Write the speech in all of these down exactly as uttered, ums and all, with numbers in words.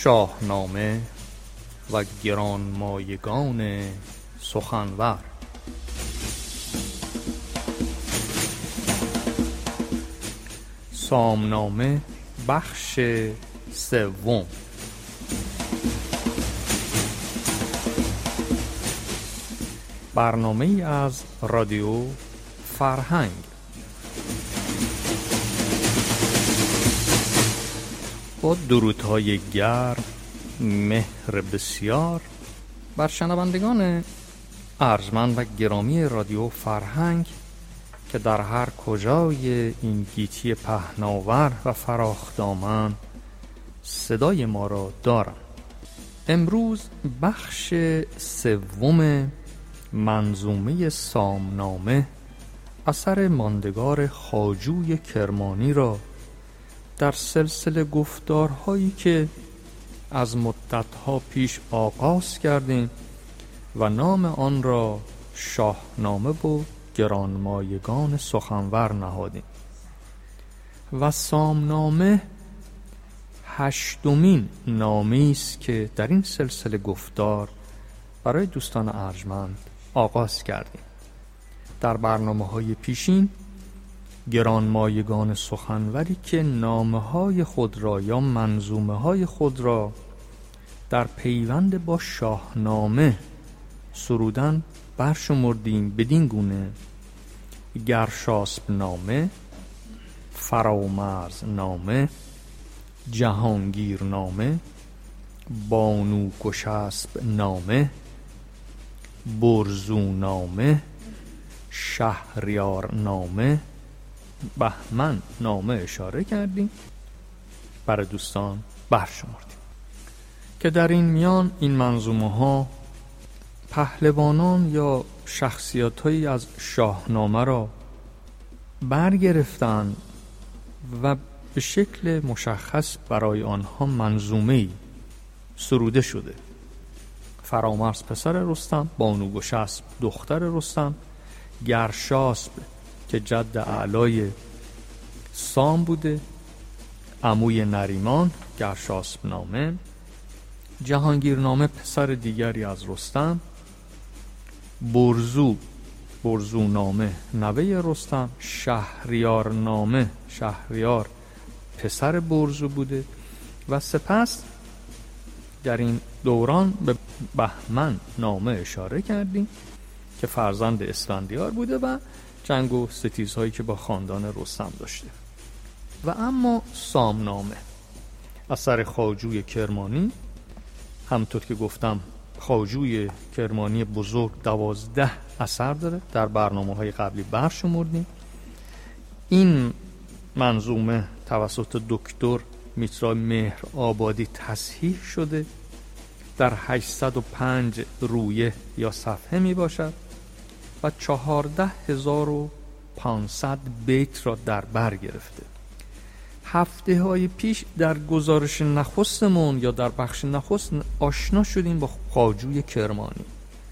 شاهنامه و گرانمایگان سخنور. سامنامه بخش سوم. برنامه‌ای از رادیو فرهنگ. با درودهای گرم، مهر بسیار بر شنوندگان ارجمند و گرامی رادیو فرهنگ که در هر کجای این گیتی پهناور و فراخدامن صدای ما را دارند. امروز بخش سوم منظومه سامنامه اثر ماندگار خواجوی کرمانی را در سلسله گفتارهایی که از مدتها پیش آغاز کردیم و نام آن را شاهنامه و گرانمایگان سخنور نهادیم و سامنامه هشتمین نامی است که در این سلسله گفتار برای دوستان ارجمند آغاز کردیم. در برنامه‌های پیشین گرانمایگان سخنوری که نامه‌های خود را یا منظومه‌های خود را در پیوند با شاهنامه سرودن برشمردیم بدین گونه: گرشاسب نامه، فرامرز نامه، جهانگیر نامه، بانو گشاسب نامه، برزو نامه، شهریار نامه، بهمن نامه اشاره کردیم، برای دوستان برشمردیم که در این میان این منظومه ها پهلوانان یا شخصیت هایی از شاهنامه را برگرفتند و به شکل مشخص برای آنها منظومه‌ای سروده شده. فرامرز پسر رستم، بانو گشاسب دختر رستم، گرشاسب که جد اعلای سام بوده، عموی نریمان، گرشاسب نامه، جهانگیر نامه پسر دیگری از رستم، برزو برزو نامه نوه رستم، شهریار نامه شهریار پسر برزو بوده و سپس در این دوران به بهمن نامه اشاره کردیم که فرزند اسفندیار بوده و جنگ و ستیزهایی که با خاندان رستم داشته. و اما سامنامه اثر خواجوی کرمانی، همطور که گفتم خواجوی کرمانی بزرگ دوازده اثر داره، در برنامه‌های قبلی برشمردیم. این منظومه توسط دکتر میترا مهر آبادی تصحیح شده، در هشتصد و پنج رویه یا صفحه می باشد و چهارده هزار و پانصد بیت را در بر گرفته. هفته های پیش در گزارش نخستمون یا در بخش نخست آشنا شدیم با خواجوی کرمانی،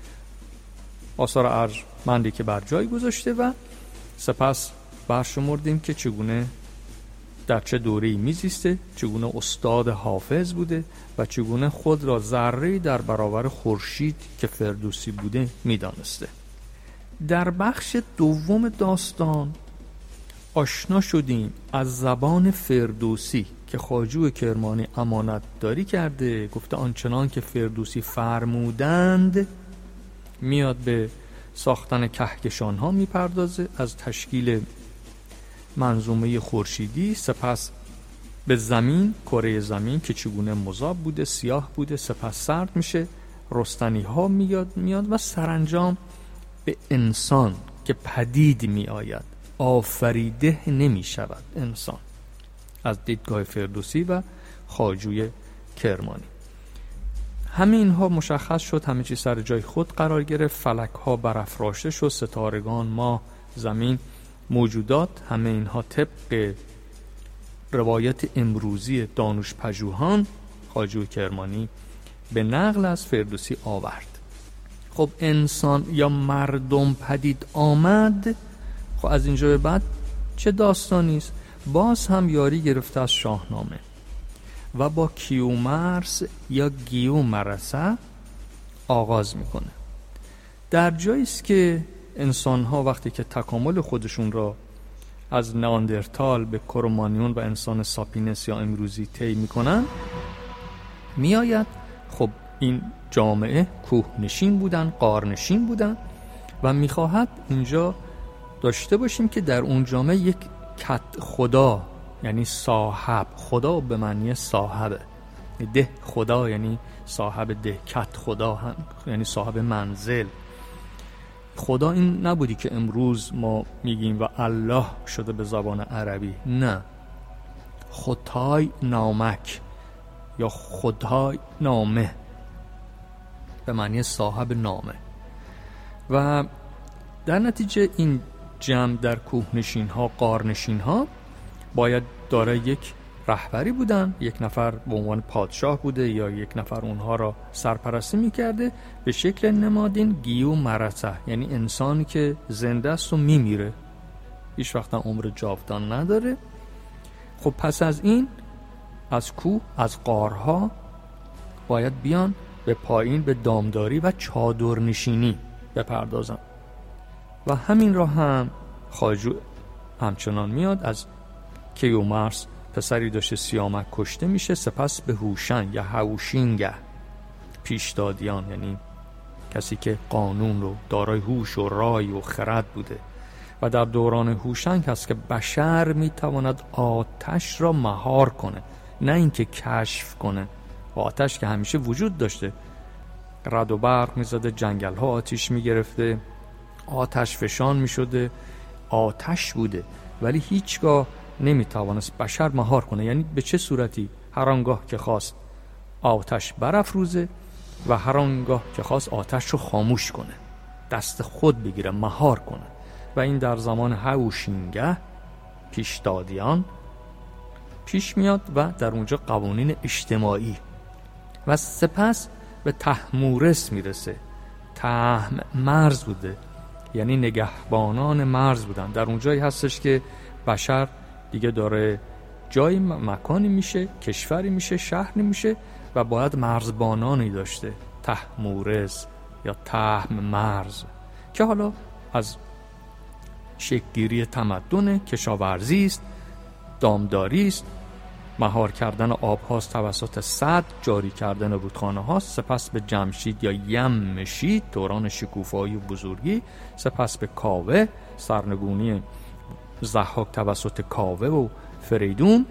آثار ارجمندی که بر جای گذاشته و سپس برشمردیم که چگونه در چه دوره‌ای میزیسته، چگونه استاد حافظ بوده و چگونه خود را ذره‌ای در برابر خورشید که فردوسی بوده میدانسته. در بخش دوم داستان آشنا شدیم از زبان فردوسی که خواجوی کرمانی امانت داری کرده، گفته آنچنان که فردوسی فرمودند میاد به ساختن کهکشان ها میپردازه، از تشکیل منظومه خورشیدی، سپس به زمین، کره زمین که چگونه مذاب بوده، سیاه بوده، سپس سرد میشه، رستنی ها میاد میاد و سرانجام به انسان که پدید می آید، آفریده نمی شود انسان، از دیدگاه فردوسی و خواجوی کرمانی. همه اینها مشخص شد، همه چیز سر جای خود قرار گرفت، فلک ها برافراشته شد، ستارگان، ماه، زمین، موجودات، همه اینها طبق روایت امروزی دانوش پژوهان خواجوی کرمانی به نقل از فردوسی آورد. خب انسان یا مردم پدید آمد، خب از اینجا به بعد چه داستانی است؟ باز هم یاری گرفته از شاهنامه و با کیومرث یا گیومرث آغاز میکنه. در جایی است که انسان‌ها وقتی که تکامل خودشون را از نئاندرتال به کرومانیون و انسان ساپینس یا امروزی طی میکنن، میآید خب این جامعه کوهنشین بودن، غارنشین بودن و میخواهد اینجا داشته باشیم که در اون جامعه یک کت خدا، یعنی صاحب خدا به معنی صاحبه، ده خدا یعنی صاحب ده، کت خدا هم یعنی صاحب منزل. خدا این نبودی که امروز ما میگیم و الله شده به زبان عربی، نه، خدای نامک یا خدای نامه به معنی صاحب نامه. و در نتیجه این جمع در کوهنشین ها، غارنشین ها باید داره یک رهبری بودن، یک نفر به عنوان پادشاه بوده یا یک نفر اونها را سرپرستی میکرده به شکل نمادین گیومرث، یعنی انسانی که زنده است و میمیره، هیچ وقت عمر جاودان نداره. خب پس از این از کوه، از غارها باید بیان به پایین به دامداری و چادرنشینی بپردازن و همین را هم خواجو همچنان میاد. از کیومرث پسری داشته سیامک کشته میشه، سپس به هوشنگ یا هوشینگه پیشدادیان، یعنی کسی که قانون رو دارای هوش و رای و خرد بوده و در دوران هوشنگ هست که بشر میتواند آتش را مهار کنه، نه اینکه کشف کنه. آتش که همیشه وجود داشته، رد و برق میزده، جنگل ها آتش میگرفته، آتش فشان میشده، آتش بوده، ولی هیچگاه نمیتوانست بشر مهار کنه. یعنی به چه صورتی؟ هر آنگاه که خواست آتش برافروزه و هر آنگاه که خواست آتش رو خاموش کنه، دست خود بگیره، مهار کنه. و این در زمان هوشینگه پیشدادیان پیش میاد و در اونجا قوانین اجتماعی و سپس به تحمورس میرسه. تهم مرز بوده، یعنی نگهبانان مرز بودن. در اونجایی هستش که بشر دیگه داره جای مکانی میشه، کشوری میشه، شهری میشه و باید مرزبانانی داشته، تحمورس یا تهم مرز، که حالا از شکلگیری تمدن کشاورزی است، دامداری است، مهار کردن آب هاست توسط سد، جاری کردن رودخانه هاست، سپس به جمشید یا یمشید دوران شکوفایی و بزرگی، سپس به کاوه، سرنگونی ضحاک توسط کاوه و فریدون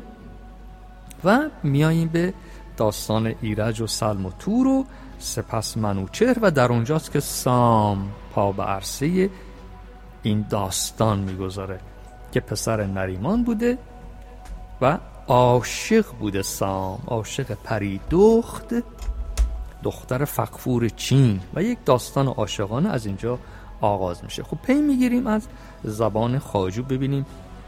و میاییم به داستان ایرج و سلم و تور و سپس منوچهر و در اونجاست که سام پا به عرصه این داستان میگذاره که پسر نریمان بوده و عاشق بوده. سام عاشق پری دخت، دختر فغفور چین، و یک داستان عاشقانه از اینجا آغاز میشه. خب پی میگیریم از زبان خواجو ببینیم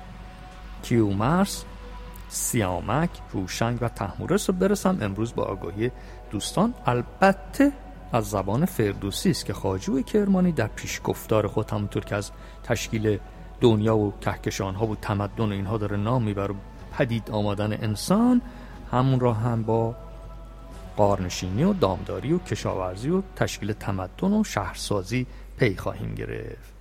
کیومرث، سیامک، هوشنگ و تحمورس رو برسم امروز با آگاهی دوستان. البته از زبان فردوسی است که خواجو کرمانی در پیشگفتار خود همونطور که از تشکیل دنیا و کهکشان ها و تمدن و اینها داره نام میبره، پدید آمدن انسان، همون را هم با غارنشینی و دامداری و کشاورزی و تشکیل تمدن و شهرسازی پی خواهیم گرفت.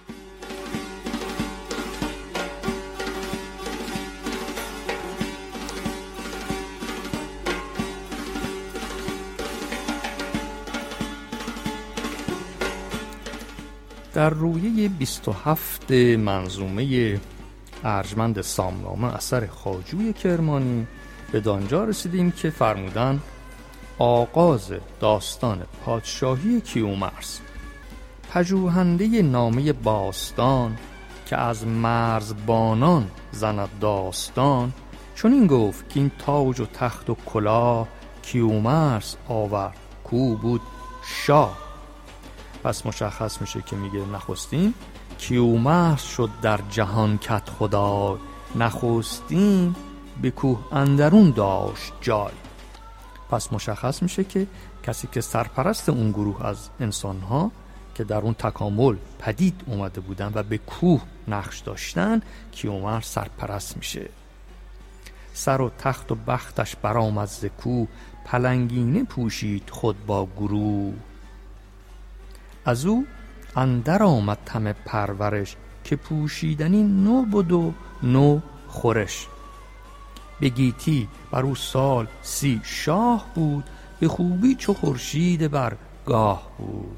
در رویه بیست و هفت منظومه ارجمند سامنامه اثر خواجوی کرمانی به دانجا رسیدیم که فرمودن آغاز داستان پادشاهی کیومرث، پژوهنده نامه باستان که از مرزبانان زند داستان، چون این گفت که این تاج و تخت و کلاه کیومرث آورد کو بود شاه. پس مشخص میشه که میگه نخستین کیومرث شد در جهان کت خدای، نخستین به کوه اندرون داشت جای. پس مشخص میشه که کسی که سرپرست اون گروه از انسانها که در اون تکامل پدید اومده بودن و به کوه نقش داشتن، کیومرث سرپرست میشه. سر و تخت و بختش برآمد ز کوه، پلنگینه پوشید خود با گروه. از او اندر آمد طمع پرورش، که پوشیدنی نو بود و نو خورش. به گیتی بر او سال سی شاه بود، به خوبی چو خورشید بر گاه بود.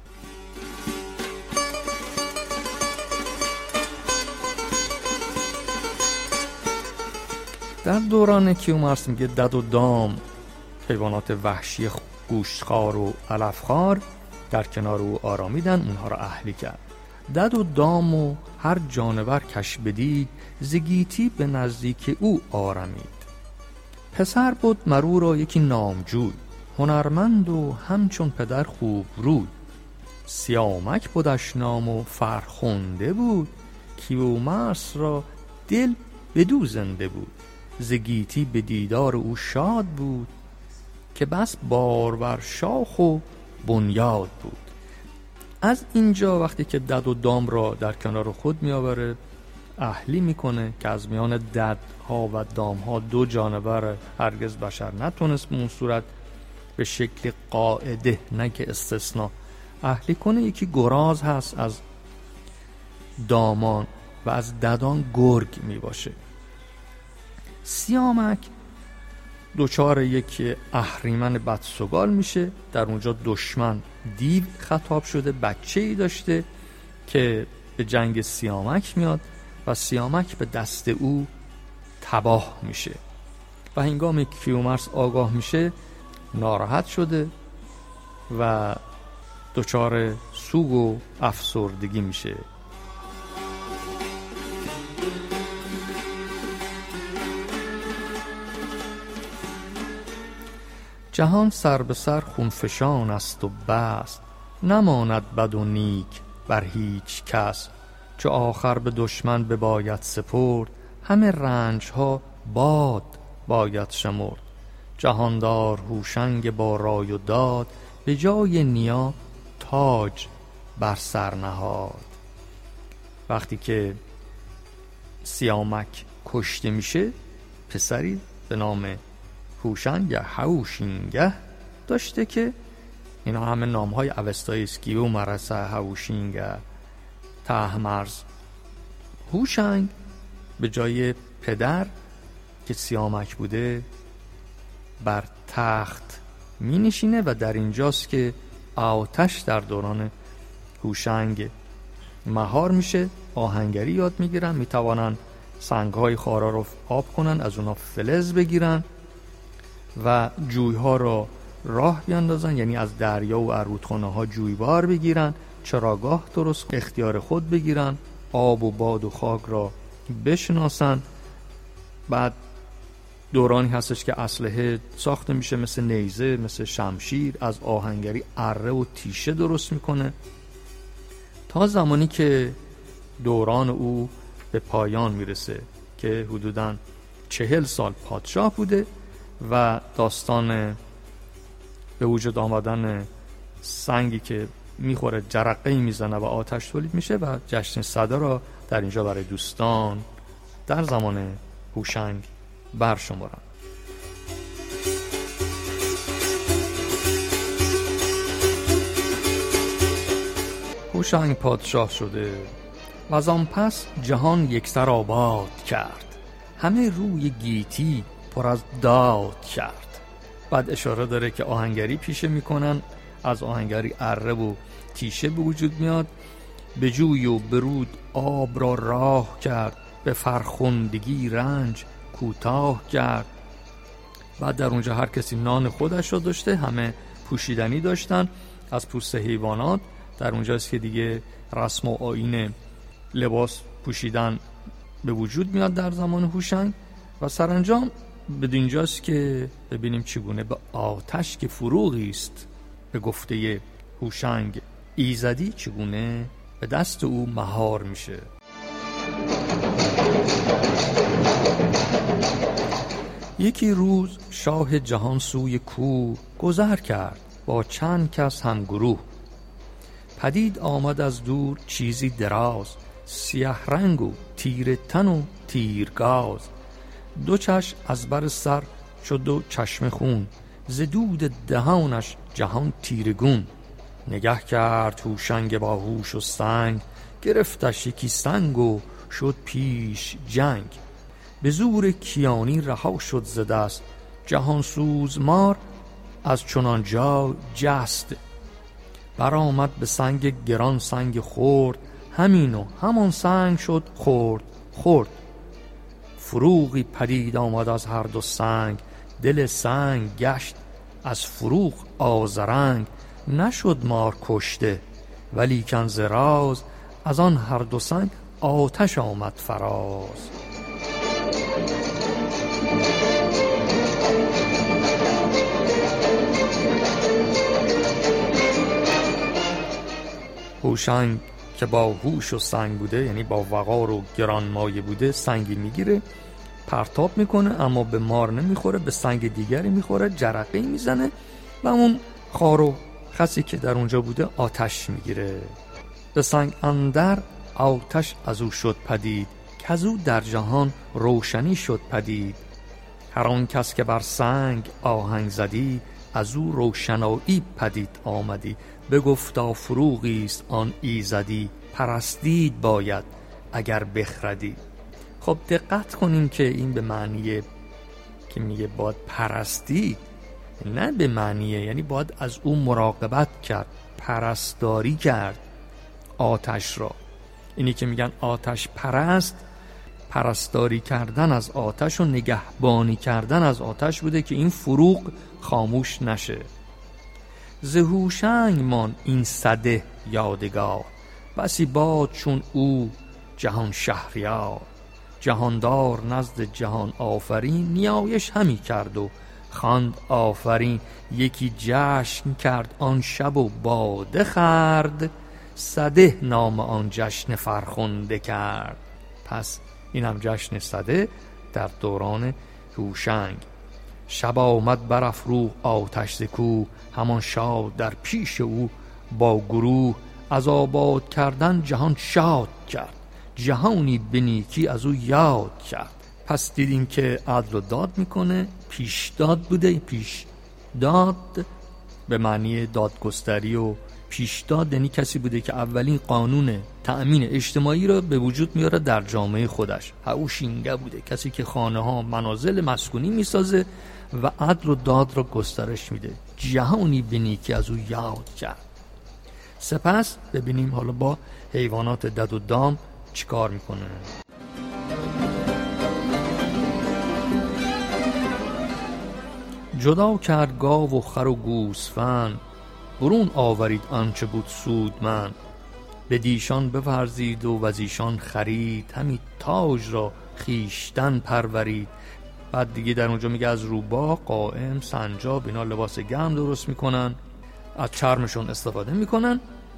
در دوران کیومرث میگه دد و دام، حیوانات وحشی گوشتخوار و علفخوار، در کنار او آرامیدن، اونها را اهلی کرد. دد و دام و هر جانور کش بدید، ز گیتی به نزدیک او آرمید. پسر بود مرو را یکی نامجوی، هنرمند و همچون پدر خوب روی. سیامک بودش نام و فرخنده بود، کیومرث را دل بدو زنده بود. ز گیتی به دیدار او شاد بود، که بس بارور شاخ و بنیاد بود. از اینجا وقتی که دد و دام را در کنار خود میآوره، اهلی میکنه که از میان ددها و دامها دو جانور هرگز بشر نتونست به اون صورت به شکل قاعده، نه که استثناء، اهلی کنه. یکی گراز هست از دامان و از ددان گرگ می باشه. سیامک دوچار یک اهریمن بدسگال میشه. در اونجا دشمن دیو خطاب شده، بچه ای داشته که به جنگ سیامک میاد و سیامک به دست او تباه میشه و هنگام کیومرث آگاه میشه ناراحت شده و دچار سوگ و افسردگی میشه. جهان سر به سر خونفشان است و بس، نماند بد و نیک بر هیچ کس. چو آخر به دشمن بباید سپرد، همه رنج ها باد باید شمرد. جهاندار هوشنگ با رای و داد، به جای نیا تاج بر سر نهاد. وقتی که سیامک کشته میشه، پسری به نام هوشنگ یا هوشینگه داشته که اینا همه نامهای اوستایی است. کیومرث، هوشینگه، تهمرز. هوشنگ به جای پدر که سیامک بوده بر تخت می نشینه و در اینجاست که آتش در دوران هوشنگ مهار میشه. آهنگری یاد میگیرن، میتوانن سنگهای خارا رو آب کنن، از اونا فلز بگیرن و جویها رو راه بیاندازن، یعنی از دریا و رودخانه ها جویبار بگیرن، چراگاه درست اختیار خود بگیرن، آب و باد و خاک را بشناسن. بعد دورانی هستش که اسلحه ساخته میشه، مثل نیزه، مثل شمشیر، از آهنگری اره و تیشه درست میکنه، تا زمانی که دوران او به پایان میرسه که حدوداً چهل سال پادشاه بوده و داستان به وجود آمدن سنگی که میخوره جرقه‌ای میزنه و آتش تولید میشه و جشن صده را در اینجا برای دوستان در زمان هوشنگ برشمارن. هوشنگ پادشاه شده و از آن پس جهان یکسر آباد کرد، همه روی گیتی پر از داد کرد. بعد اشاره داره که آهنگری پیشه میکنن، از آهنگری اره و تیشه به وجود میاد. به جوی و برود آب را راه کرد، به فرخندگی رنج کوتاه کرد. بعد در اونجا هر کسی نان خودش را داشته، همه پوشیدنی داشتن از پوست حیوانات. در اونجاست که دیگه رسم و آیین لباس پوشیدن به وجود میاد در زمان هوشنگ و سرانجام بدینجاست که ببینیم چگونه به آتش که فروغی است به گفته هوشنگ ایزدی، چگونه به دست او مهار میشه. یکی روز شاه جهان سوی کوه گذر کرد، با چند کس هم گروه. پدید آمد از دور چیزی دراز، سیه رنگ و تیر تن و تیرگاز. دو چشم از بر سر شد دو چشم خون، ز دود دهانش جهان تیرگون. نگه کرد هوشنگ با هوش و سنگ، گرفتش یکی سنگ و شد پیش جنگ. به زور کیانی رها شد ز دست، جهان سوز مار از چنان جا جست. برآمد به سنگ گران سنگ خورد، همین و همان سنگ شد خورد خورد. فروغی پدید آمد از هر دو سنگ، دل سنگ گشت از فروغ آذرنگ. نشد مار کشته ولیکن ز راز، از آن هر دو سنگ آتش آمد فراز. هوشنگ که با هوش و سنگ بوده، یعنی با وقار و گرانمایه بوده، سنگی میگیره پرتاب میکنه، اما به مار نمیخوره، به سنگ دیگری میخوره، جرقه میزنه و اون خار و خسی که در اونجا بوده آتش میگیره. به سنگ اندر آتش از او شد پدید، که از او در جهان روشنی شد پدید. هر آن کس که بر سنگ آهنگ زدی، از او روشنایی پدید آمدی. بگفتا فروغی است آن ایزدی، پرستید باید اگر بخردی. خب دقت کنیم که این به معنی که میگه باید پرستی، نه به معنیه یعنی باید از او مراقبت کرد، پرستاری کرد آتش را. اینی که میگن آتش پرست، پرستاری کردن از آتش و نگهبانی کردن از آتش بوده که این فروغ خاموش نشه. ز هوشنگ مان این سده یادگار، بسی باد چون او جهان شهریار. جهاندار نزد جهان آفرین، نیایش همی کرد و خواند آفرین. یکی جشن کرد آن شب و باده خورد، سده نام آن جشن فرخنده کرد. پس این هم جشن سده در دوران هوشنگ. شب آمد برافروخت آتش ز کوه، همان شاد در پیش او با گروه. از آباد کردن جهان شاد کرد، جهانی به نیکی از او یاد کرد. پس دیدیم که عدل و داد میکنه، پیش داد بوده. پیش داد به معنی دادگستری و پیش داد یعنی کسی بوده که اولین قانون تأمین اجتماعی را به وجود میاره در جامعه خودش. هوشینگه بوده، کسی که خانه ها منازل مسکونی میسازه و عدل و داد را گسترش میده. جهانی به نیکی از او یاد کرد. سپس ببینیم حالا با حیوانات دد و دام چیکار میکنه. جدا کرد گاو و خر و گوسفند، برون آورید آنچه بود سودمند. به دیشان بورزید و وزیشان خرید، همی تاج را خیشتن پرورید. بعد دیگه در اونجا میگه از روباه، قائم، سنجاب اینا لباس گرم درست میکنن، از چرمشون استفاده میکنن.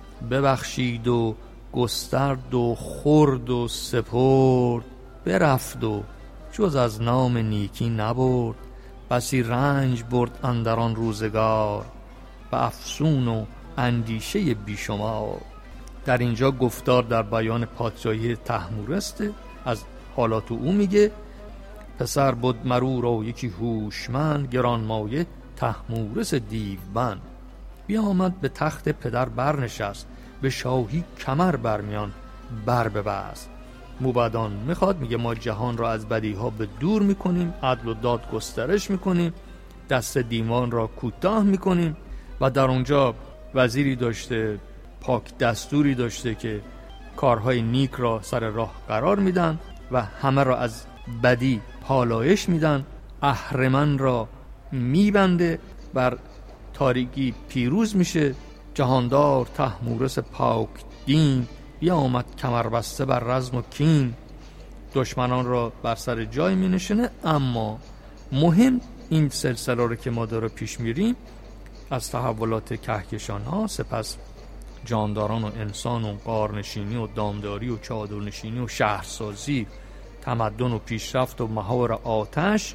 ببخشید و گسترد و خورد و سپرد، برفت و جز از نام نیکی نبرد. بسی رنج برد اندران روزگار، و افسون و اندیشه بیشمار. در اینجا گفتار در بیان پادشاهی طهمورث از حالات او میگه. پسر بود مرو را یکی هوشمند، گرانمایه طهمورث دیوبند. بیامد به تخت پدر برنشست، به شاهی کمر برمیان بر ببست. موبدان میخواد، میگه ما جهان را از بدی ها به دور میکنیم، عدل و داد گسترش میکنیم، دست دیوان را کوتاه میکنیم. و در اونجا وزیری داشته، پاک دستوری داشته که کارهای نیک را سر راه قرار میدن و همه را از بدی پالایش میدن. اهرمن را میبنده، بر تاریکی پیروز میشه. جهاندار طهمورث پاک دین، بیامد کمر بسته بر رزم و کین. دشمنان را بر سر جای می نشونه. اما مهم این سلسله رو که ما داره پیش میریم، از تحولات کهکشان ها، سپس جانداران و انسان و غارنشینی و دامداری و چادرنشینی و شهرسازی، تمدن و پیشرفت و مهار آتش.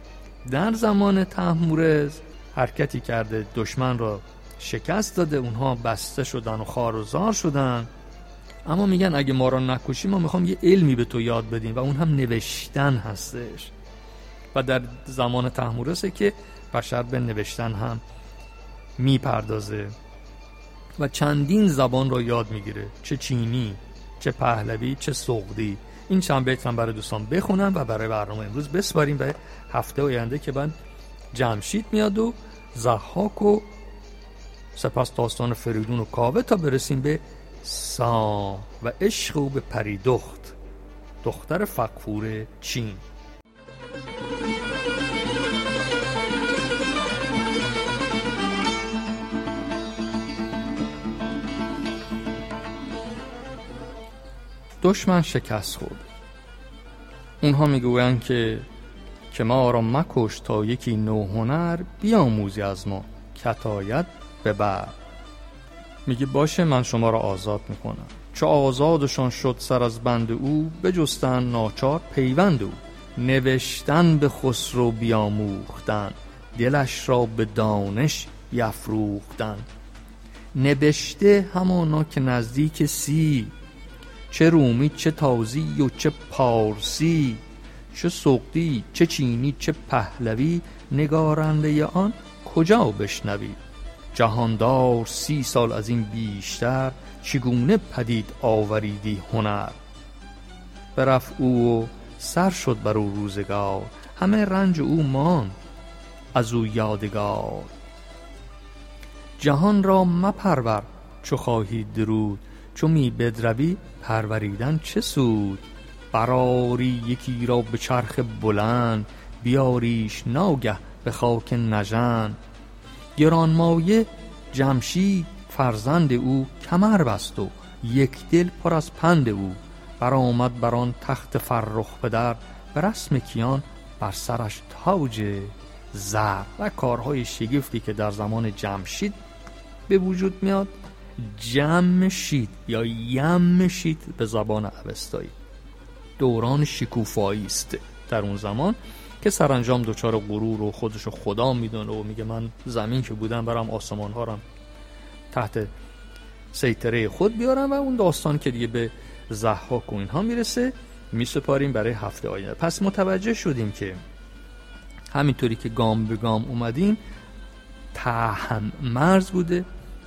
در زمان طهمورث حرکتی کرده، دشمن را شکست داده، اونها بسته شدن و خوار و زار شدن. اما میگن اگه ما را نکشی، ما میخوام یه علمی به تو یاد بدیم و اون هم نوشتن هستش. و در زمان طهمورثه که بشر به نوشتن هم میپردازه و چندین زبان رو یاد میگیره، چه چینی، چه پهلوی، چه سغدی. این چند بیت هم برای دوستان بخونم و برای برنامه امروز بسپاریم به هفته آینده که بعد جمشید میاد و ضحاک و سپس داستان فریدون و کاوه تا برسیم به سام و عشق او به پریدخت دختر فغفور چین. دشمن شکست خورد. اونها میگویند که که ما را مکش تا یکی نوهنر بیاموزی از ما کتایت به بر. میگه باشه من شما را آزاد میکنم. چو آزادشان شد سر از بند او، بجستن ناچار پیوند او. نوشتن به خسرو بیاموختن، دلش را به دانش بیفروختن. نبشته همانا که نزدیک سی، چه رومی چه تازی و چه پارسی، چه سغدی چه چینی چه پهلوی، نگارنده آن کجا بشنوی. جهاندار سی سال از این بیشتر، چگونه پدید آوریدی هنر. برفت او و سر شد بر او روزگار، همه رنج او ماند از او یادگار. جهان را مپرور چو خواهی درود، چو می بدروی پروریدن چه سود. براری یکی را به چرخ بلند، بیاریش ناگه به خاک نژند. گرانمایه جمشید فرزند او، کمر بست و یک دل پر از پند او. برآمد بر آن تخت فرخ پدر، به رسم کیان بر سرش تاج زر. و کارهای شگفتی که در زمان جمشید به وجود میاد، جمشید یا یمشید به زبان اوستایی، دوران شکوفایی است در اون زمان که سرانجام دچار غرور و خودشو خدا میدونه و میگه من زمین که بودم برام آسمان ها رم تحت سیطره خود بیارم. و اون داستان که دیگه به ضحاک و اینها میرسه میسپاریم برای هفته آینده. پس متوجه شدیم که همینطوری که گام به گام اومدیم، تهم مرز بوده،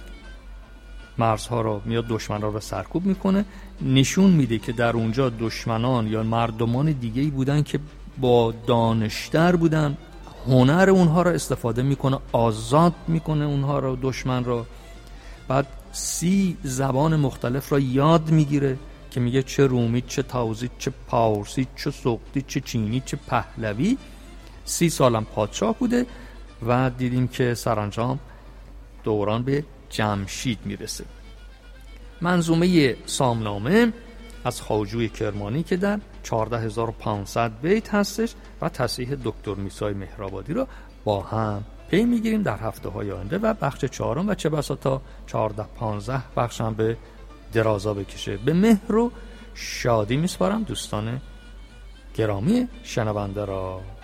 مرزها را میاد دشمن را رو سرکوب میکنه، نشون میده که در اونجا دشمنان یا مردمان دیگه‌ای بودن که با دانشتر بودن، هنر اونها را استفاده میکنه، آزاد میکنه اونها را، دشمن را. بعد سی زبان مختلف را یاد میگیره که میگه چه رومی چه تازی چه پارسی چه سغدی چه چینی چه پهلوی. سی سالم پادشاه بوده و دیدیم که سرانجام دوران به جمشید میرسه. منظومه سامنامه از خواجوی کرمانی که در چهارده هزار و پانصد بیت هستش و تصحیح دکتر میسای مهرآبادی رو با هم پی میگیریم در هفته های آینده و بخش چهارم و چه بسا تا چهارده پانزده بخش هم به درازا بکشه. به مهر و شادی میسپارم دوستان گرامی شنونده را.